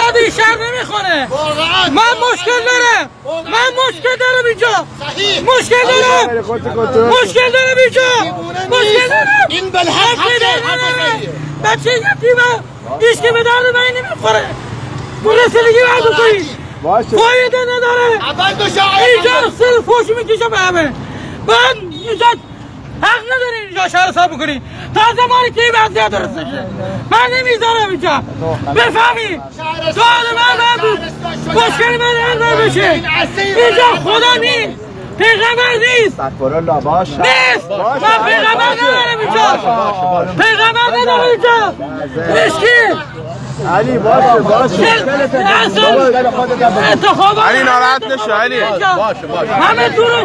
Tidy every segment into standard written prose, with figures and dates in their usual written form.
درد این شهر نمیخونه. من مشکل دارم اینجا. مشکل دارم اینجا. این بالحق بچه یتیمه هیچ که به درد من نمیخوره. رسیدگی باید بکنید. فایده نداره. اینجا صرف فوش میکشه به همه. من اینجا حق نداری اینجا شهر صاحب بکنی تا زمانی که این وضعیت درسته شه. من نمیذارم اینجا بفهمی سوال من بود مشکل من حل بشه. اینجا خدا نیست، پیغمبر نیست. نیست. من پیغمبر ندارم اینجا. پیغمبر ندارم اینجا. مسکین علی باشه علی ناراحت نشو علی. همه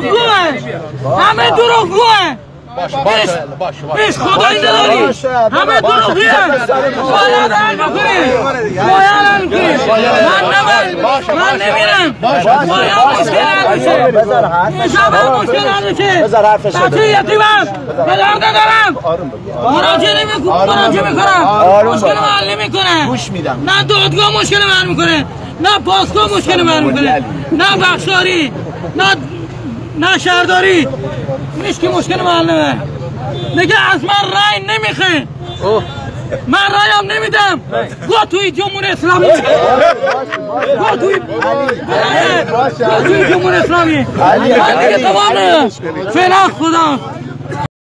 دروغگوه. باش خدایی نداری. همه دروغیه. باید حل بکنی. من نمیرم. باید مشکل حل بشه. مشکل حل بشه. بچه یتیمم. به درد ندارم. مراجعه میکنم. مشکل من حل نمیکنه. نه دادگاه مشکل من حل میکنه، نه پاسگاه مشکل من حل میکنه، نه بخشداری، نه شهرداری. هیچ کی مشکل من حل نمیکنه. میگه از من رأی نمیخواد. من رأیم نمیدم. گو توی جمهوری اسلامی. گو توی جمهوری اسلامی. من دیگه تمامه. فعلا خدا.